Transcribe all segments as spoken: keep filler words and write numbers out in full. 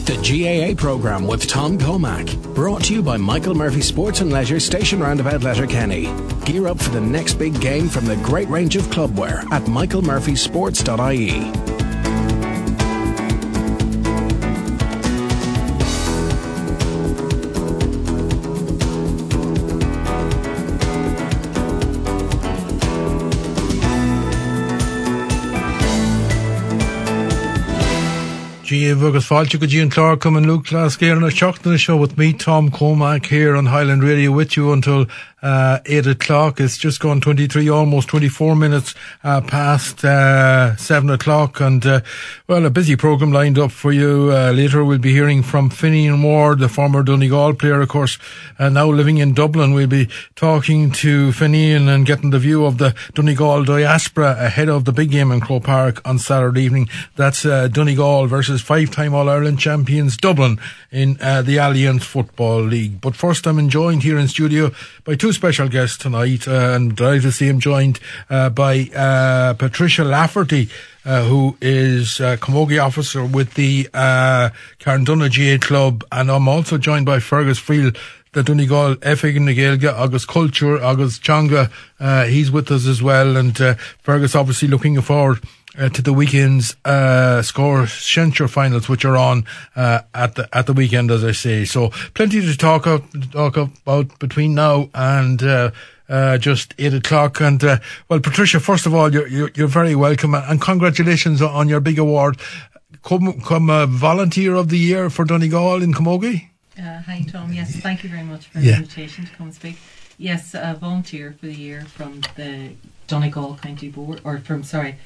The G A A programme with Tom Comack. Brought to you by Michael Murphy Sports and Leisure, Station Roundabout, Letterkenny. Gear up for the next big game from the great range of clubwear at michael murphy sports dot I E. G A Agus Fáilte go Gian Clark and Luke Glasgow and a Shockton show with me, Tom Comack, here on Highland Radio with you until uh, eight o'clock. It's just gone twenty-three, almost twenty-four minutes uh, past uh, seven o'clock, and uh, well, a busy programme lined up for you. Uh, later we'll be hearing from Finian Ward, the former Donegal player, of course, uh, now living in Dublin. We'll be talking to Finian and getting the view of the Donegal diaspora ahead of the big game in Croke Park on Saturday evening. That's uh, Donegal versus five-time All-Ireland champions Dublin in uh, the Alliance Football League. But first, I'm joined here in studio by two special guests tonight, uh, and delighted to see him joined uh, by uh, Patricia Lafferty, uh, who is uh, Camogie officer with the uh, Carndonagh G A Club, and I'm also joined by Fergus Friel, the Donegal Efig na Gaeilge, August Culture, August Changa. Uh, he's with us as well, and uh, Fergus obviously looking forward Uh, to the weekend's uh, Score Shenture finals, which are on uh, at the at the weekend, as I say. So plenty to talk up, talk about between now and uh, uh, just eight o'clock. And uh, well, Patricia, first of all, you're you're, you're very welcome, and congratulations on your big award. Come, come uh, Volunteer of the Year for Donegal in Camogie. Uh, hi, Tom. Yes, thank you very much for yeah. the invitation to come and speak. Yes, a volunteer for the year from the Donegal County Board, or from sorry.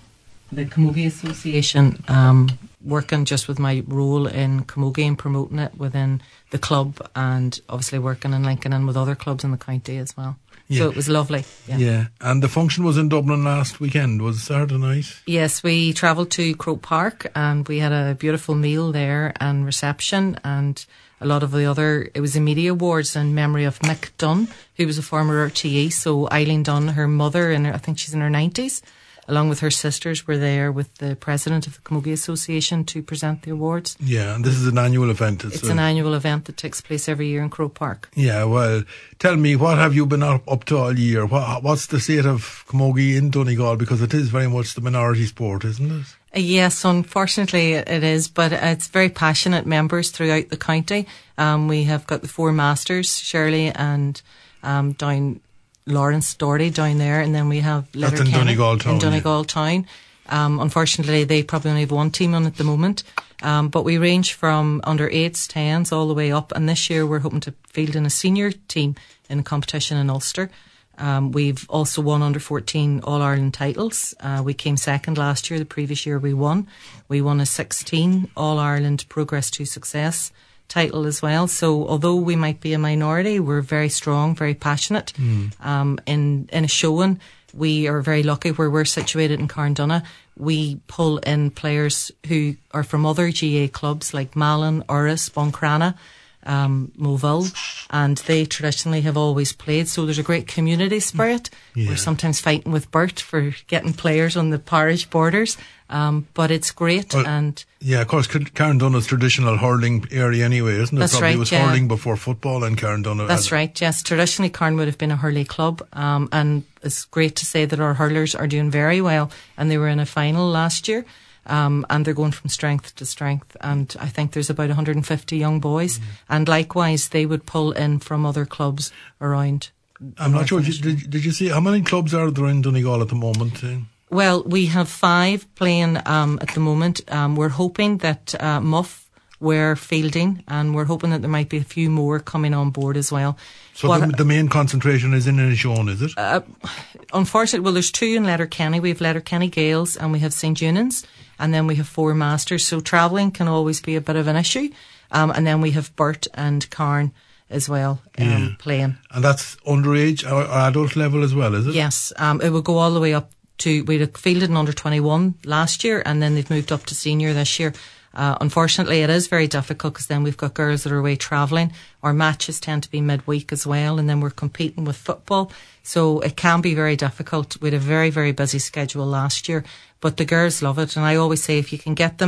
the Camogie Association, um, working just with my role in Camogie and promoting it within the club, and obviously working and linking in with other clubs in the county as well. Yeah. So it was lovely. Yeah. yeah. And the function was in Dublin last weekend, was it Saturday night? Yes, we travelled to Croke Park and we had a beautiful meal there and reception, and a lot of the other, it was the media awards in memory of Mick Dunn, who was a former R T E. So Eileen Dunn, her mother, and I think she's in her nineties, along with her sisters, were there with the president of the Camogie Association to present the awards. Yeah, and this is an annual event. It's, it's an annual event that takes place every year in Croke Park. Yeah, well, tell me, what have you been up, up to all year? What, what's the state of Camogie in Donegal? Because it is very much the minority sport, isn't it? Uh, yes, unfortunately it is, but it's very passionate members throughout the county. Um, we have got the four masters, Shirley and um, down Lawrence Doherty down there, and then we have Letterkenny in Donegal Town. In Donegal yeah. Town. Um, unfortunately, they probably only have one team on at the moment, um, but we range from under eights, tens, all the way up. And this year, we're hoping to field in a senior team in a competition in Ulster. Um, we've also won under fourteen All Ireland titles. Uh, we came second last year. The previous year, we won. We won a sixteen All Ireland Progress to Success title as well. So although we might be a minority, we're very strong, very passionate. Mm. Um, in, in a showing, we are very lucky where we're situated in Carndonagh. We pull in players who are from other G A clubs like Malin, Uris, Buncrana, um, Moville, and they traditionally have always played. So there's a great community spirit. Yeah. We're sometimes fighting with Bert for getting players on the parish borders. Um, but it's great. Well, and yeah, of course, Carndonagh is traditional hurling area anyway, isn't it? That's Probably right, it was yeah. hurling before football in Carndonagh. That's right, yes. Traditionally, Carn would have been a hurling club, um, and it's great to say that our hurlers are doing very well, and they were in a final last year, um, and they're going from strength to strength, and I think there's about one hundred fifty young boys, mm. and likewise, they would pull in from other clubs around. I'm not sure, did, did you see, how many clubs are there in Donegal at the moment? Well, we have five playing um, at the moment. Um, we're hoping that uh, Muff were fielding, and we're hoping that there might be a few more coming on board as well. So what, the, the main concentration is in Inishowen, is it? Uh, unfortunately, well, there's two in Letterkenny. We have Letterkenny Gales and we have Saint Eunan's, and then we have four masters. So travelling can always be a bit of an issue. Um, and then we have Burt and Carn as well um, yeah. playing. And that's underage or, or adult level as well, is it? Yes, um, it will go all the way up to, we had fielded in under twenty-one last year, and then they've moved up to senior this year. Uh, unfortunately, it is very difficult because then we've got girls that are away travelling. Our matches tend to be midweek as well, and then we're competing with football. So it can be very difficult. We had a very, very busy schedule last year, but the girls love it. And I always say if you can get them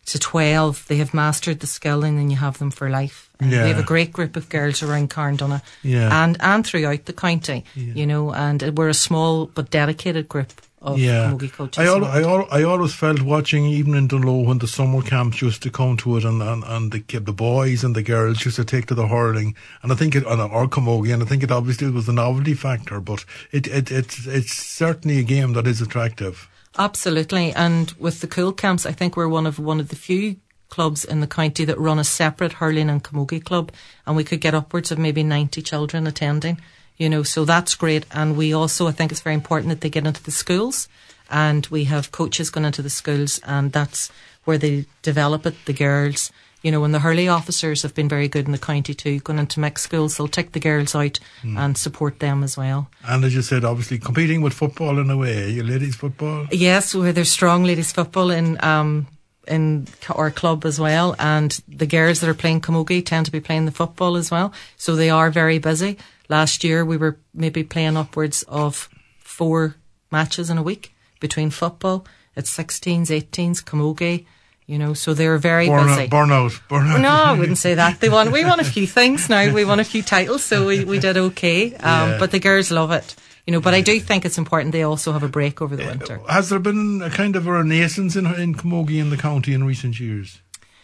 to twelve, they have mastered the skill, and then you have them for life. And yeah. we have a great group of girls around Carndonagh yeah. and, and throughout the county, yeah. you know, and we're a small but dedicated group of yeah. camogie coaches. I, al- I, al- I always felt watching, even in Dunlow, when the summer camps used to come to it, and, and, and the, the boys and the girls used to take to the hurling, and I think it, and, or camogie, and I think it obviously was a novelty factor, but it, it, it's, it's certainly a game that is attractive. Absolutely, and with the Cool Camps, I think we're one of one of the few clubs in the county that run a separate hurling and camogie club, and we could get upwards of maybe ninety children attending, you know, so that's great. And we also, I think it's very important that they get into the schools, and we have coaches going into the schools, and that's where they develop it, the girls. You know, and the hurley officers have been very good in the county too, going into mixed schools. They'll take the girls out mm. and support them as well. And as you said, obviously competing with football in a way, your ladies football? Yes, well, there's strong ladies football in um, in our club as well, and the girls that are playing camogie tend to be playing the football as well, so they are very busy. Last year we were maybe playing upwards of four matches in a week between football, it's sixteens, eighteens, camogie. You know, so they're very burn busy. Out, burn out, burn out. No, I wouldn't say that. They won. We won a few things now. We won a few titles, so we, we did okay. Um, yeah. But the girls love it. You know, but I do think it's important they also have a break over the winter. Uh, has there been a kind of a renaissance in in camogie in the county in recent years?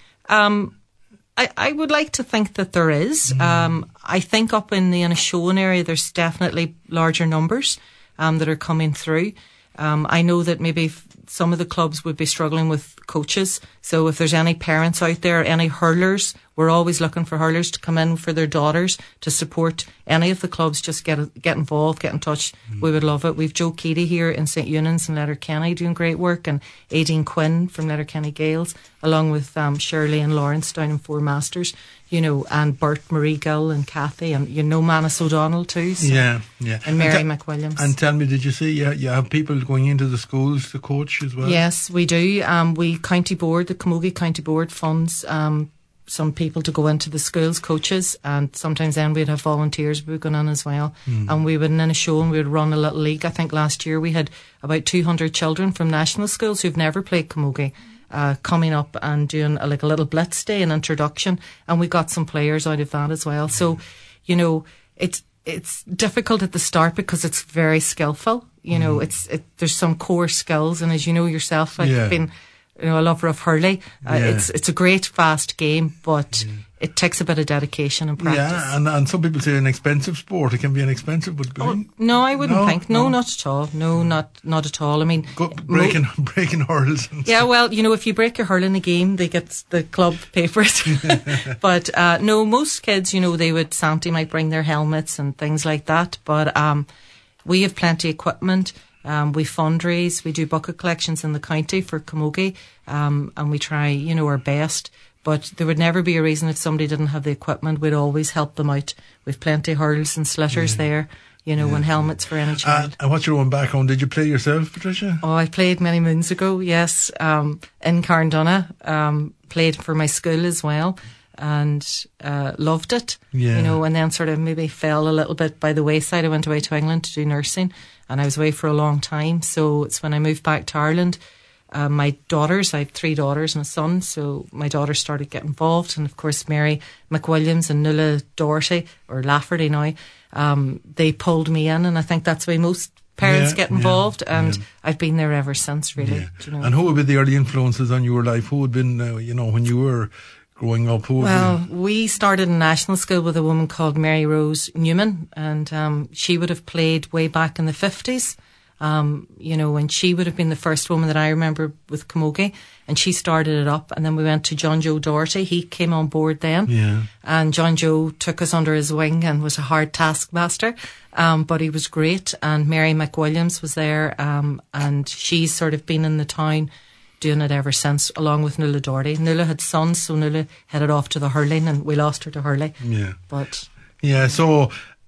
Um, I, I would like to think that there is. Mm. Um, I think up in the Inishowen area, there's definitely larger numbers um, that are coming through. Um, I know that maybe f- some of the clubs would be struggling with coaches. So if there's any parents out there, any hurlers, we're always looking for hurlers to come in for their daughters to support any of the clubs. Just get get involved, get in touch. Mm. We would love it. We've Joe Keady here in Saint Eunan's and Letterkenny doing great work, and Aideen Quinn from Letterkenny Gales, along with um, Shirley and Lawrence down in Four Masters, you know, and Bert, Marie Gill and Kathy, and you know Manus O'Donnell too. So. Yeah, yeah. And Mary and te- McWilliams. And tell me, did you see you, you have people going into the schools to coach as well? Yes, we do. Um, we county board, the Camogie County Board funds um, some people to go into the schools, coaches, and sometimes then we'd have volunteers going in as well. Mm. And we would, in a show, and we would run a little league. I think last year we had about two hundred children from national schools who've never played camogie uh, coming up and doing a, like a little blitz day, an introduction, and we got some players out of that as well. So, you know, it's it's difficult at the start because it's very skillful. You know, mm. it's it, there's some core skills, and as you know yourself, like yeah. been you know a lover of hurley. Uh, yeah. It's it's a great fast game, but yeah. it takes a bit of dedication and practice. Yeah, and and some people say an expensive sport. It can be an expensive, but oh, no, I wouldn't no, think. No, no, not at all. No, not not at all. I mean, Go, breaking mo- breaking hurls. And yeah, stuff. well, you know, if you break your hurl in a game, they get the club pay for it. But uh, no, most kids, you know, they would Santi might bring their helmets and things like that. But um, we have plenty of equipment. Um, we fundraise, we do bucket collections in the county for camogie, um, and we try, you know, our best. But there would never be a reason if somebody didn't have the equipment. We'd always help them out. We've plenty of hurls and slitters yeah. there, you know, yeah. and helmets for any child. Uh, and what's your own background? Did you play yourself, Patricia? Oh, I played many moons ago, yes, um, in Carndonagh. Um, played for my school as well. And uh, loved it, yeah. you know, and then sort of maybe fell a little bit by the wayside. I went away to England to do nursing, and I was away for a long time. So it's when I moved back to Ireland, uh, my daughters, I have three daughters and a son, so my daughters started getting involved. And of course, Mary McWilliams and Nuala Doherty, or Lafferty now, um, they pulled me in, and I think that's why most parents yeah, get involved, yeah, and yeah. I've been there ever since, really. Yeah. Do you know? And who have been the early influences on your life? Who had been, uh, you know, when you were growing up? Who well, we started in national school with a woman called Mary Rose Newman, and um, she would have played way back in the fifties, um, you know, and she would have been the first woman that I remember with camogie, and she started it up. And then we went to John Joe Doherty. He came on board then, yeah. and John Joe took us under his wing and was a hard taskmaster, um, but he was great. And Mary McWilliams was there, um, and she's sort of been in the town doing it ever since, along with Nuala Doherty. Nuala had sons, so Nuala headed off to the hurling, and we lost her to hurling. Yeah. But yeah, so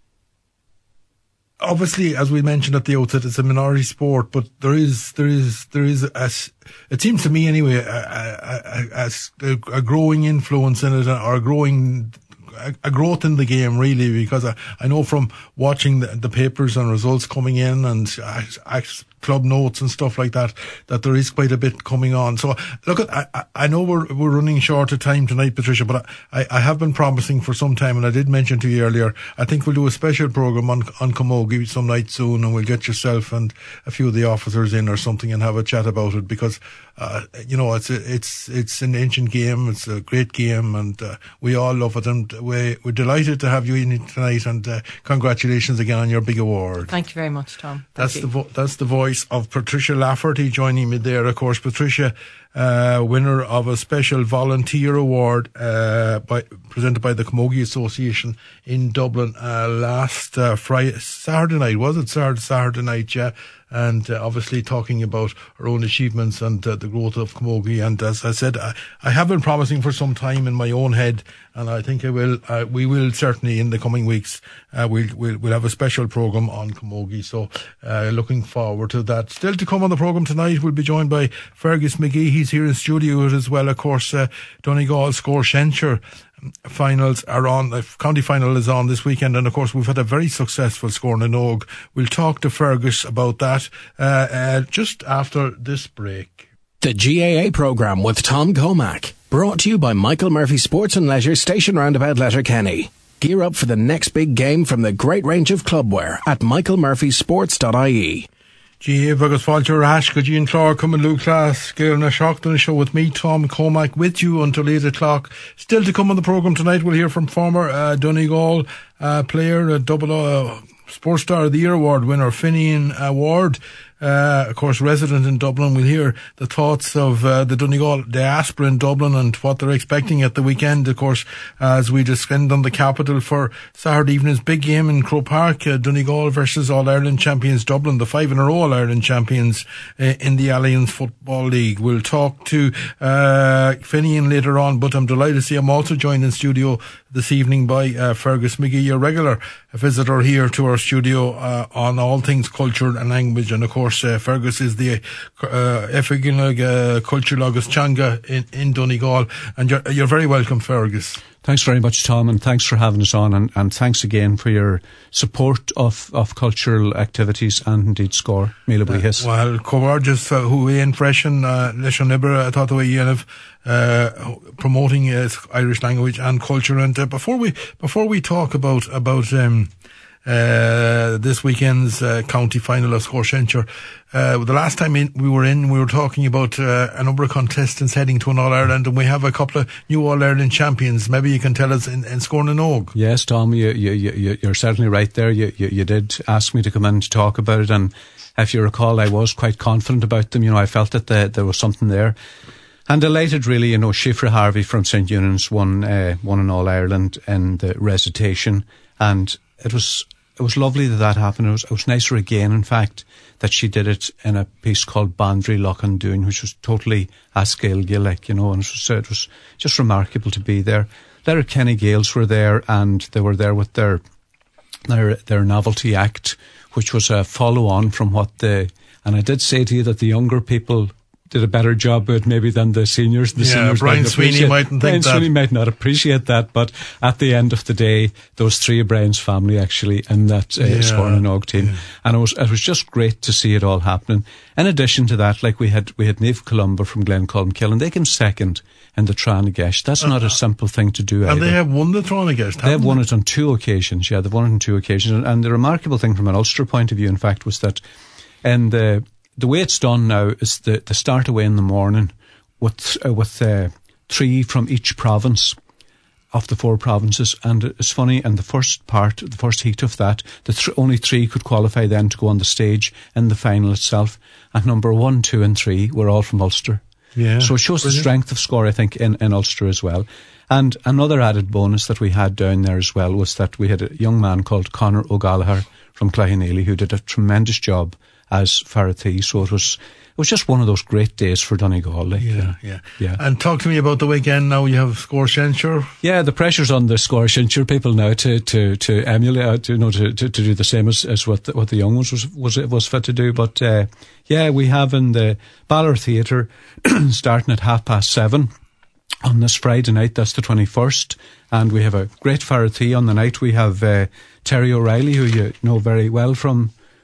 obviously, as we mentioned at the outset, it's a minority sport, but there is, there is, there is, a, it seems to me anyway, a, a, a, a growing influence in it, or a growing A, a growth in the game, really, because I, I know from watching the, the papers and results coming in, and I, I club notes and stuff like that, that there is quite a bit coming on. So look, I, I know we're we're running short of time tonight, Patricia, but I, I have been promising for some time, and I did mention to you earlier, I think we'll do a special programme on, on Camogie some night soon, and we'll get yourself and a few of the officers in or something and have a chat about it, because uh, you know, it's a, it's it's an ancient game, it's a great game, and uh, we all love it, and we, we're delighted to have you in tonight, and uh, congratulations again on your big award. Thank you very much, Tom. Thank that's you. the vo- that's the voice of Patricia Lafferty joining me there. Of course, Patricia, uh, winner of a special volunteer award uh, by, presented by the Camogie Association in Dublin uh, last uh, Friday, Saturday night, was it? Saturday, Saturday night, yeah. And uh, obviously talking about her own achievements and uh, the growth of Camogie. And as I said, I, I have been promising for some time in my own head, and I think I will. Uh, we will certainly in the coming weeks. Uh, we'll, we'll we'll have a special program on Camogie. So uh, looking forward to that. Still to come on the program tonight, we'll be joined by Fergus McGee. He's here in studio as well. Of course, uh, Donegal Score Shencher finals are on. The county final is on this weekend, and of course we've had a very successful score in Og. We'll talk to Fergus about that uh, uh, just after this break. The G A A programme with Tom Comack, brought to you by Michael Murphy Sports and Leisure, Station Roundabout, Letterkenny. Gear up for the next big game from the great range of clubwear at michael murphy sports dot I E. G A agus fáilte Rash, go Jean Clark, come and Luke Class, Gail na Shockton show with me, Tom Comack, with you until eight o'clock. Still to come on the programme tonight, we'll hear from former uh, Donegal uh, player, a double uh, Sports Star of the Year award winner, Finian Award. Uh, of course, resident in Dublin. We'll hear the thoughts of uh, the Donegal diaspora in Dublin and what they're expecting at the weekend. Of course, uh, as we descend on the capital for Saturday evening's big game in Croke Park, uh, Donegal versus All-Ireland champions Dublin, the five in a row All-Ireland champions uh, in the Alliance Football League. We'll talk to uh, Finian later on, but I'm delighted to see him also joined in studio this evening by uh, Fergus McGee, a regular visitor here to our studio uh, on all things culture and language. And of course, uh, Fergus is the uh, Effiginog uh, Culture Agus Changa in, in Donegal. And you're, you're very welcome, Fergus. Thanks very much, Tom, and thanks for having us on, and, and thanks again for your support of, of cultural activities and indeed Score. Míle buíochas. Uh, well, Covarges, uh, who in freshen, uh, Leishan Nibra, I thought the way you have, uh, promoting uh, Irish language and culture. And uh, before we, before we talk about, about, um, Uh, this weekend's uh, county final of Score Shencher. Uh, the last time in, we were in, we were talking about uh, a number of contestants heading to an All-Ireland, and we have a couple of new All-Ireland champions. Maybe you can tell us in, in Score na Og. Yes, Tom, you, you, you, you're certainly right there. You, you, you did ask me to come in to talk about it, and if you recall, I was quite confident about them. You know, I felt that the, there was something there. And delighted, really, you know, Shifra Harvey from Saint Eunan's won, uh, won an All-Ireland in the recitation, and it was It was lovely that that happened. It was, it was nicer again, in fact, that she did it in a piece called Bandri Lochan Doon, which was totally a-scale Gaelic, you know, and it was, it was just remarkable to be there. Letterkenny Gaels were there, and they were there with their, their, their novelty act, which was a follow-on from what the, and I did say to you that the younger people did a better job with maybe than the seniors. The yeah, seniors Brian Sweeney mightn't Brian think that. Sweeney might not appreciate that, but at the end of the day, those three of Brian's family actually in that uh, yeah, Score na Og team, yeah. and it was it was just great to see it all happening. In addition to that, like we had we had Niamh Columba from Glencolmkill, and they came second in the Tranagesh. That's uh, not a simple thing to do. And either. they have won the Tranagesh. They have won it on two occasions. Yeah, they've won it on two occasions, and, and the remarkable thing from an Ulster point of view, in fact, was that in the The way it's done now is the, the start away in the morning with uh, with uh, three from each province of the four provinces. And it's funny, in the first part, the first heat of that, the th- only three could qualify then to go on the stage in the final itself. And number one, two and three were all from Ulster. Yeah, so it shows brilliant. The strength of Score, I think, in, in Ulster as well. And another added bonus that we had down there as well was that we had a young man called Conor O'Gallagher from Claghaneely who did a tremendous job as Farathee, so it was it was just one of those great days for Donegal. Like, yeah, yeah, yeah. And talk to me about the weekend now. You have Score Shencher. Yeah, the pressure's on the Score Shencher people now to to to emulate, uh, to, you know, to, to to do the same as, as what the, what the young ones was was was fit to do. But uh, yeah, we have in the Ballard Theatre starting at half past seven on this Friday night. That's the twenty-first, and we have a great Farathee on the night. We have uh, Terry O'Reilly, who you know very well from.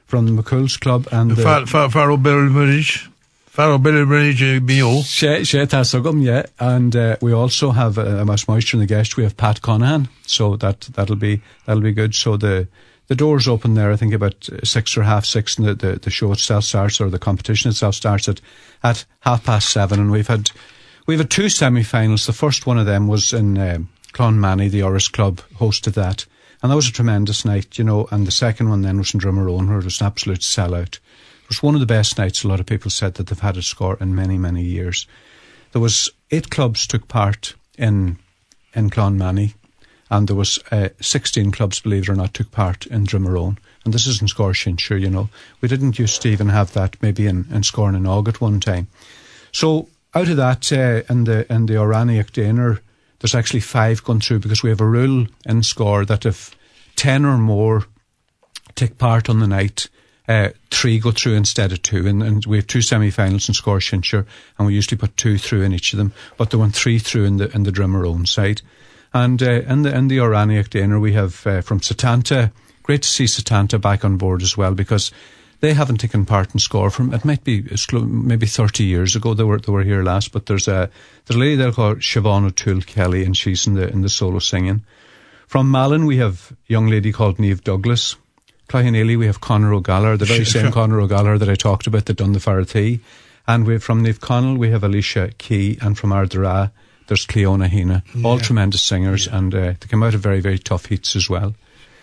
from the McCool's club and the Far, far, Faro Billbridge. Faro Billbridge B O. She, she Tasugum, yeah. And uh, we also have uh, Mass Moisture in the guest. We have Pat Conahan. So that, that'll be, that'll be good. So the, the doors open there, I think about six or half six, and the, the, the show itself starts, or the competition itself starts at, at half past seven. And we've had, we've had two semi-finals. The first one of them was in uh, Clonmany. The Oris Club hosted that. And that was a tremendous night, you know. And the second one then was in Drummerone, where it was an absolute sellout. It was one of the best nights. A lot of people said that they've had a score in many, many years. There was eight clubs took part in in Clonmany, and there was uh, sixteen clubs, believe it or not, took part in Drummerone. And this is in Scoreshinshire, you know. We didn't used to even have that maybe in, in Scorn and Og at one time. So out of that, uh, in the in the Oraniac Daner, there's actually five gone through, because we have a rule in Score that if ten or more take part on the night, uh, three go through instead of two. And, and we have two semi-finals in Scoreshinshire, and we usually put two through in each of them. But there went three through in the in the Drummerone side. And uh, in the in the Oraniac Daner, we have uh, from Setanta. Great to see Setanta back on board as well, because they haven't taken part in Score from, it might be maybe thirty years ago. They were they were here last. But there's a there's a lady there called Siobhan O'Toole Kelly, and she's in the in the solo singing. From Malin, we have a young lady called Niamh Douglas. Cloughaneely, we have Conor O'Gallagher, the very same Conor O'Gallagher that I talked about that done the Farathy. And we from Niamh Connell, we have Alicia Key, and from Ardara, there's Cleona Hina. Yeah. All tremendous singers, yeah. And uh, they come out of very, very tough heats as well.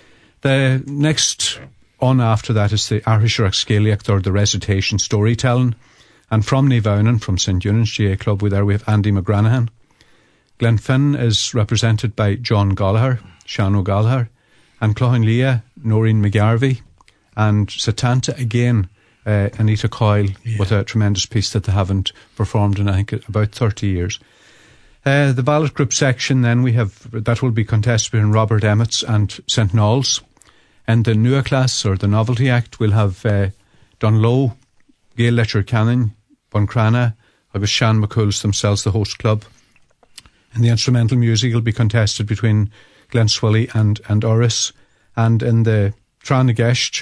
The next on after that is the Arhisharach Scaliacht, or the recitation storytelling. And from Nivaunan, from Saint Eunan's G A Club, we there we have Andy McGranahan. Glenfin is represented by John Gallagher, Sean O'Gallagher, and Cloughanlea, Noreen McGarvey, and Setanta again, uh, Anita Coyle, yeah. With a tremendous piece that they haven't performed in, I think, about thirty years. Uh, the ballot group section, then we have, that will be contested between Robert Emmets and Saint Knowles. And the Nua class, or the Novelty Act, will have uh, Dunlow, Gael Letcher Cannon, Buncrana, I was Shan McCool's themselves, the host club. And the instrumental music will be contested between Glenswilly and, and Oris. And in the Tranagest,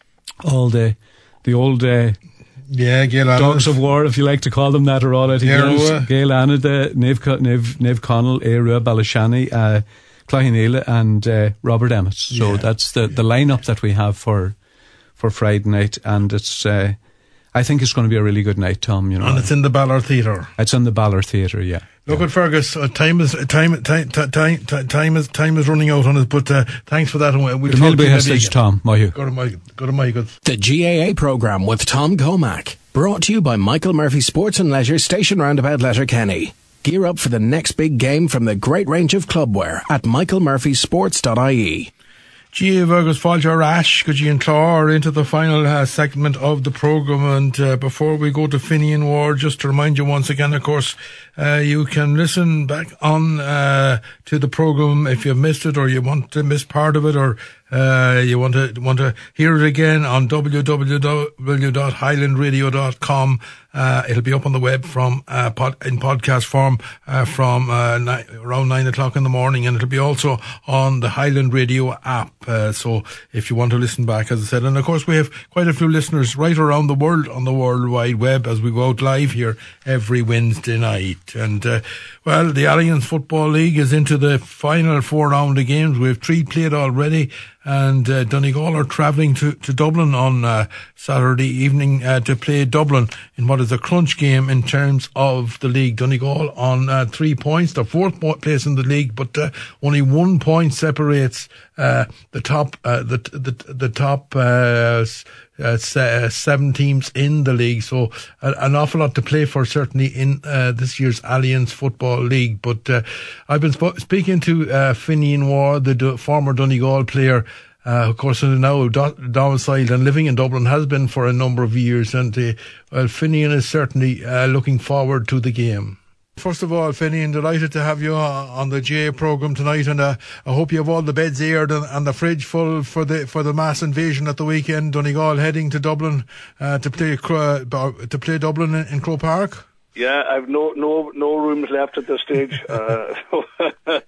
all the the old uh, yeah, Gael dogs of war, if you like to call them that, are all out again. Gael Anada, Niamh Connell, Eirua, Balashani, uh, Cloughaneely, and uh, Robert Emmett. So yeah. That's the, the lineup that we have for for Friday night, and it's uh, I think it's going to be a really good night, Tom. You know, and it's in the Ballard Theatre. It's in the Ballard Theatre, yeah. Look yeah. at Fergus. Uh, time is time time time time is time is running out on us. But uh, thanks for that. And we'll talk to you again. Tom, Mayu. Go to my go to my good. The G A A programme with Tom Comack, brought to you by Michael Murphy Sports and Leisure, Station Roundabout, Letterkenny. Gear up for the next big game from the great range of clubwear at michael murphy sports dot I E. G A Fergus Fáilte Rash, good and Clár into the final uh, segment of the programme. And uh, before we go to Finian Ward, just to remind you once again, of course, uh, you can listen back on uh, to the programme if you've missed it, or you want to miss part of it, or uh, you want to want to hear it again on w w w dot highland radio dot com. Uh, it'll be up on the web from uh, pod, in podcast form uh, from uh, ni- around nine o'clock in the morning, and it'll be also on the Highland Radio app. Uh, so if you want to listen back, as I said, and of course we have quite a few listeners right around the world on the World Wide Web as we go out live here every Wednesday night. And uh, well, the Alliance Football League is into the final four round of games. We have three played already. And uh, Donegal are travelling to, to Dublin on uh, Saturday evening uh, to play Dublin in what is a crunch game in terms of the league. Donegal on uh, three points, the fourth place in the league, but uh, only one point separates uh, the top uh, the the the top uh, uh, seven teams in the league. So uh, an awful lot to play for, certainly in uh, this year's Alliance Football League. But uh, I've been sp- speaking to uh, Finian Ward, the do- former Donegal player. Uh, of course, now do- domiciled and living in Dublin, has been for a number of years, and uh, well, Finian is certainly uh, looking forward to the game. First of all, Finian, delighted to have you on the G A programme tonight, and uh, I hope you have all the beds aired and, and the fridge full for the for the mass invasion at the weekend. Donegal heading to Dublin uh, to play uh, to play Dublin in, in Croke Park. Yeah, I've no no no rooms left at this stage. uh, so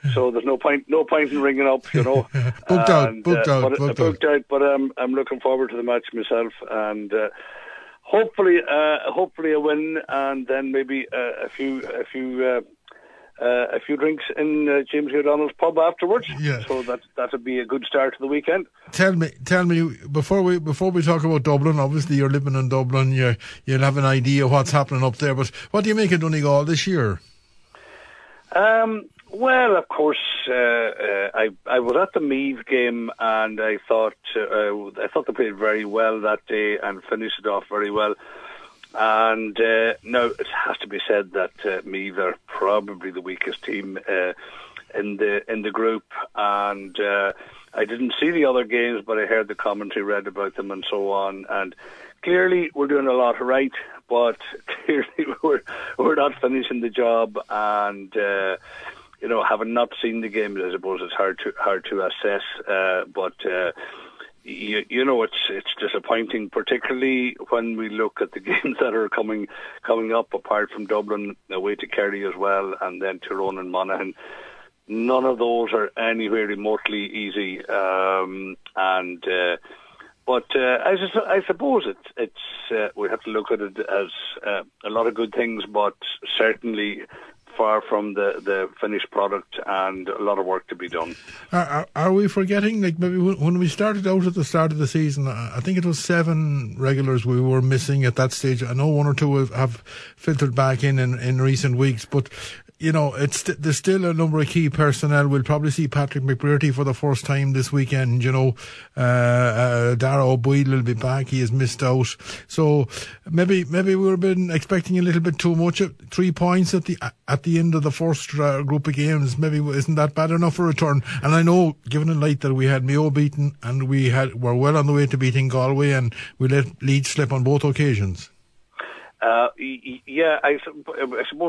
so there's no point no point in ringing up, you know. booked out, and, booked uh, out, but, booked, uh, booked out. out. But um, I'm looking forward to the match myself, and uh, hopefully, uh, hopefully a win, and then maybe uh, a few, a few. Uh, Uh, a few drinks in uh, James O'Donnell's pub afterwards. Yeah. So that that would be a good start to the weekend. Tell me, tell me before we before we talk about Dublin. Obviously, you're living in Dublin. You you'll have an idea of what's happening up there. But what do you make of Donegal this year? Um. Well, of course, uh, uh, I I was at the Meath game, and I thought uh, I thought they played very well that day and finished it off very well. And uh, now it has to be said that uh, Meath are probably the weakest team uh, in the in the group, and uh, I didn't see the other games, but I heard the commentary, read about them, and so on. And clearly, we're doing a lot right, but clearly we're we're not finishing the job. And uh, you know, having not seen the games, I suppose it's hard to hard to assess. Uh, but uh, You, you know, it's it's disappointing, particularly when we look at the games that are coming coming up, apart from Dublin, away to Kerry as well, and then Tyrone and Monaghan. None of those are anywhere remotely easy. Um, and uh, But uh, I, I suppose it's, it's uh, we have to look at it as uh, a lot of good things, but certainly far from the, the finished product, and a lot of work to be done. Are, are, are we forgetting, like maybe when we started out at the start of the season, I think it was seven regulars we were missing at that stage. I know one or two have, have filtered back in, in in recent weeks, but you know, it's there's still a number of key personnel. We'll probably see Patrick McBrearty for the first time this weekend. You know, uh, uh, Dara O'Boyle will be back. He has missed out. So maybe maybe we've been expecting a little bit too much. Three points at the at the end of the first uh, group of games. Maybe isn't that bad enough for a return? And I know, given in light that we had Mayo beaten and we had were well on the way to beating Galway, and we let Leeds slip on both occasions. Uh, yeah, I, I suppose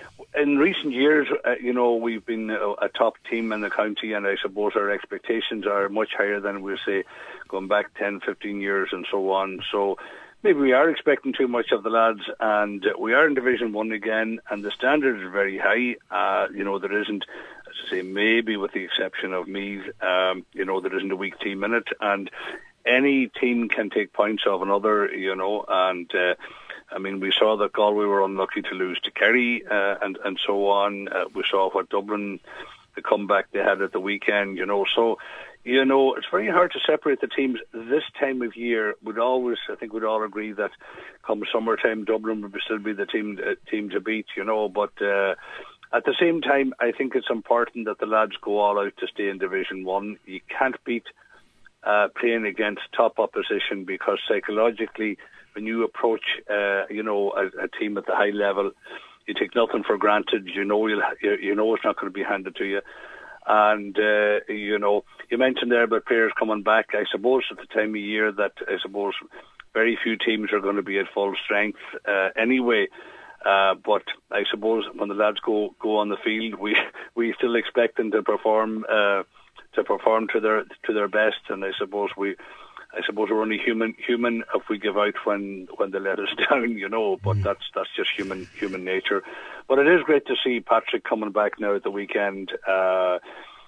in recent years, uh, you know, we've been a, a top team in the county, and I suppose our expectations are much higher than we say going back ten, fifteen years and so on. So maybe we are expecting too much of the lads, and we are in Division One again, and the standard is very high. Uh, you know, there isn't, as I say, maybe with the exception of Meath, um, you know, there isn't a weak team in it, and any team can take points off another, you know, and uh, I mean, we saw that Galway were unlucky to lose to Kerry, uh, and, and so on. Uh, we saw what Dublin, the comeback they had at the weekend, you know. So, you know, it's very hard to separate the teams this time of year. We'd always, I think we'd all agree that come summertime, Dublin would still be the team, uh, team to beat, you know. But uh, at the same time, I think it's important that the lads go all out to stay in Division One. You can't beat uh, playing against top opposition, because psychologically, when you approach, uh, you know, a, a team at the high level, you take nothing for granted. You know, you'll, you, you know it's not going to be handed to you. And, uh, you know, you mentioned there about players coming back. I suppose at the time of year that I suppose very few teams are going to be at full strength uh, anyway. Uh, but I suppose when the lads go, go on the field, we we still expect them to perform uh, to perform to their to their best. And I suppose we. I suppose we're only human human if we give out when, when they let us down, you know, but mm. that's that's just human human nature. But it is great to see Patrick coming back now at the weekend. Uh,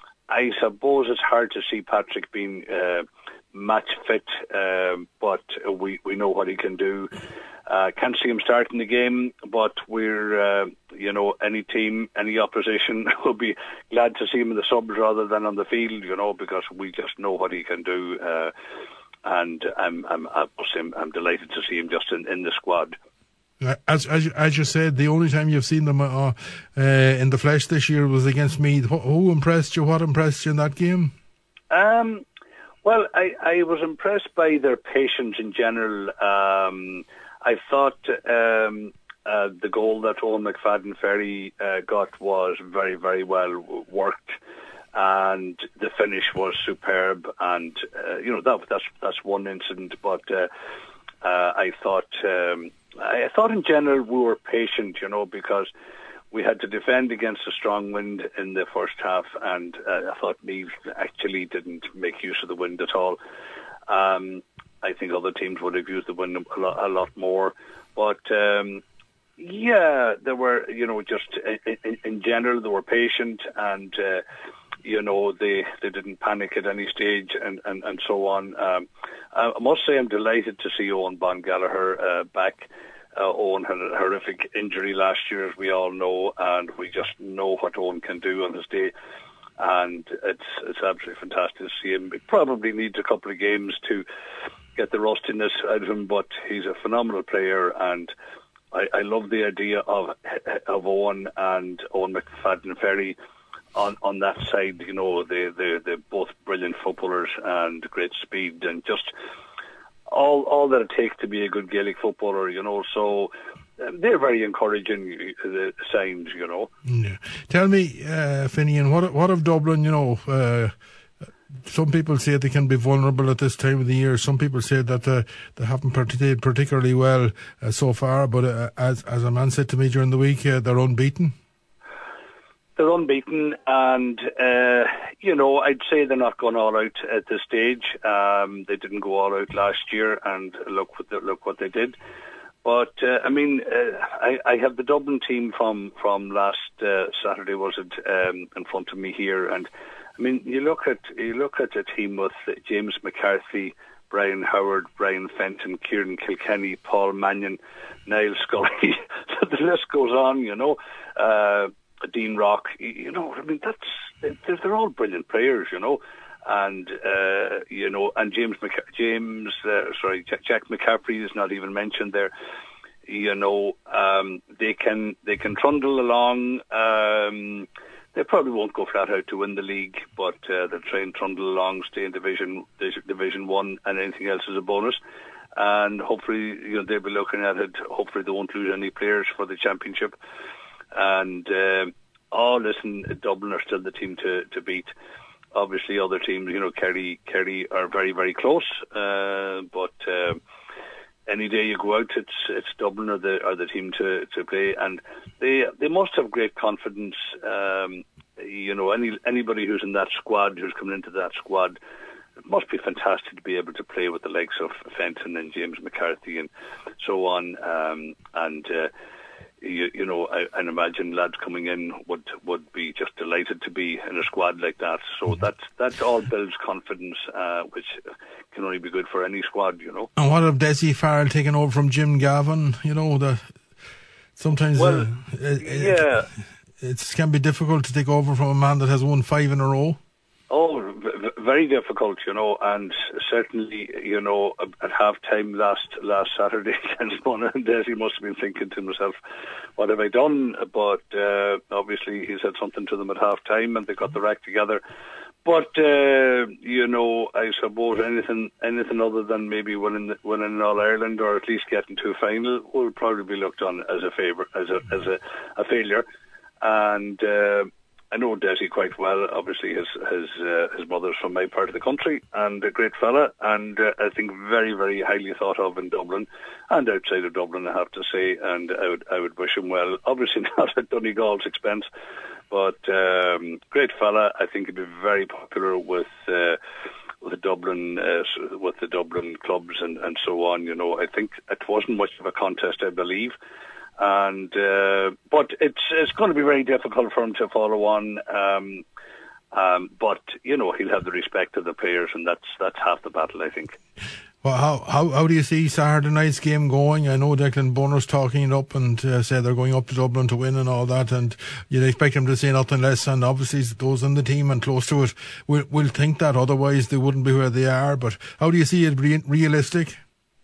I suppose it's hard to see Patrick being uh, match fit, uh, but we, we know what he can do. Uh, can't see him starting the game, but we're, uh, you know, any team, any opposition will be glad to see him in the subs rather than on the field, you know, because we just know what he can do. Uh, And I'm I'm I'm, I'm delighted to see him just in, in the squad. As as you, as you said, the only time you've seen them uh, uh, in the flesh this year was against Meath. Who, who impressed you? What impressed you in that game? Um, well, I, I was impressed by their patience in general. Um, I thought um, uh, the goal that Owen McFadden Ferry uh, got was very very well worked. And the finish was superb, and uh, you know that that's that's one incident. But uh, uh, I thought um, I thought in general we were patient, you know, because we had to defend against a strong wind in the first half, and uh, I thought Meath actually didn't make use of the wind at all. Um, I think other teams would have used the wind a lot, a lot more, but. Um, Yeah, they were, you know, just in, in, in general, they were patient and, uh, you know, they, they didn't panic at any stage and, and, and so on. Um, I must say I'm delighted to see Owen Bon Gallagher uh, back. Uh, Owen had a horrific injury last year, as we all know, and we just know what Owen can do on his day. And it's it's absolutely fantastic to see him. He probably needs a couple of games to get the rustiness out of him, but he's a phenomenal player, and I, I love the idea of of Owen and Owen McFadden Ferry on, on that side. You know, they they they're both brilliant footballers and great speed and just all all that it takes to be a good Gaelic footballer. You know, so um, they're very encouraging uh, signs. You know. Yeah. Tell me, uh, Finian, what what of Dublin? You know. Uh, Some people say they can be vulnerable at this time of the year. Some people say that uh, they haven't played particularly well uh, so far. But uh, as as a man said to me during the week, uh, they're unbeaten. They're unbeaten, and uh, you know, I'd say they're not going all out at this stage. Um, they didn't go all out last year, and look what the, look what they did. But uh, I mean, uh, I, I have the Dublin team from from last uh, Saturday, was it, um, in front of me here, and. I mean, you look at you look at a team with James McCarthy, Brian Howard, Brian Fenton, Kieran Kilkenny, Paul Mannion, Niall Scully. So the list goes on, you know. Uh, Dean Rock, you know. I mean, that's they're, they're all brilliant players, you know. And uh, you know, and James Mc- James, uh, sorry, Jack, Jack McCaffrey is not even mentioned there. You know, um, they can they can trundle along. Um, They probably won't go flat out to win the league, but uh, they'll try and trundle along, stay in Division Division One, and anything else is a bonus. And hopefully, you know, they'll be looking at it. Hopefully, they won't lose any players for the championship. And uh, oh, listen, Dublin are still the team to, to beat. Obviously, other teams, you know, Kerry Kerry are very very close, uh, but. Uh, Any day you go out, it's it's Dublin are the are the team to, to play, and they they must have great confidence. Um, you know, any anybody who's in that squad, who's coming into that squad, it must be fantastic to be able to play with the likes of Fenton and James McCarthy and so on. Um, and uh, you, you know, I, I imagine lads coming in would would be just delighted to be in a squad like that. So that that all builds confidence, uh, which can only be good for any squad, you know. And what of Desi Farrell taking over from Jim Gavin? You know, the sometimes well, uh, it, yeah, it, it can be difficult to take over from a man that has won five in a row. Oh, v- very difficult, you know, and certainly, you know, at half time last last Saturday against Monaghan and Desi must have been thinking to himself, what have I done? But uh, obviously he said something to them at half time and they got their act together. But, uh, you know, I suppose anything anything other than maybe winning winning All Ireland or at least getting to a final will probably be looked on as a favour, as a as a, a failure. And uh, I know Desi quite well. Obviously, his his uh, his mother's from my part of the country, and a great fella, and uh, I think very very highly thought of in Dublin and outside of Dublin, I have to say. And I would I would wish him well. Obviously not at Donegal's expense, but um, great fella. I think he'd be very popular with uh, with the Dublin uh, with the Dublin clubs and, and so on. You know, I think it wasn't much of a contest, I believe. And uh, but it's it's going to be very difficult for him to follow on. Um, um, but you know, he'll have the respect of the players, and that's that's half the battle, I think. Well, how how how do you see Saturday night's game going? I know Declan Bonner's talking it up and uh, said they're going up to Dublin to win and all that, and you'd expect him to say nothing less. And obviously, those in the team and close to it will will think that. Otherwise, they wouldn't be where they are. But how do you see it re- realistic?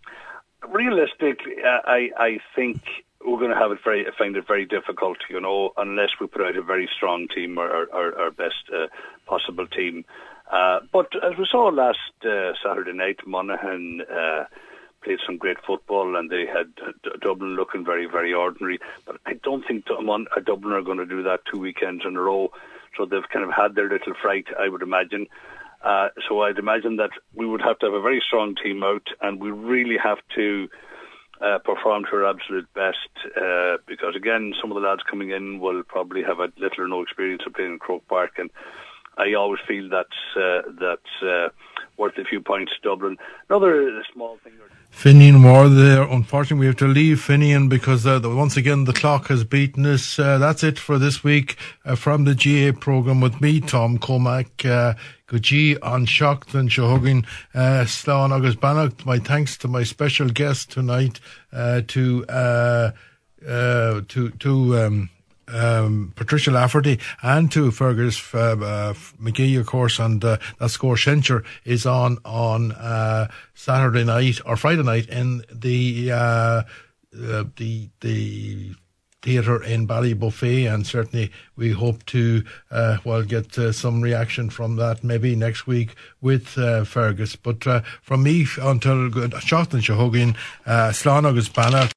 Realistic, uh, I I think. We're going to have it very, find it very difficult, you know, unless we put out a very strong team or our, our best uh, possible team. Uh, but as we saw last uh, Saturday night, Monaghan uh, played some great football, and they had D- Dublin looking very, very ordinary. But I don't think Dublin are going to do that two weekends in a row. So they've kind of had their little fright, I would imagine. Uh, so I'd imagine that we would have to have a very strong team out, and we really have to Uh, perform to our absolute best uh, because again some of the lads coming in will probably have a little or no experience of playing in Croke Park, and I always feel that's uh, that's uh, worth a few points to Dublin. Another small thing. Finian War there. Unfortunately, we have to leave Finian because uh, the, once again the clock has beaten us. Uh, that's it for this week uh, from the G A programme with me, Tom Cormack. Uh, Guji on Shockton, Shohugin, uh, Slán agus Banach. My thanks to my special guest tonight, uh, to uh, uh, to to. Um, Um, Patricia Lafferty and to Fergus uh, uh, McGee, of course, and uh, that Score Shencher is on on uh, Saturday night or Friday night in the uh, uh, the the theatre in Ballybuffet, and certainly we hope to uh, well get uh, some reaction from that maybe next week with uh, Fergus. But uh, from me until Shockton Shohugin, uh, Slán agus Banach.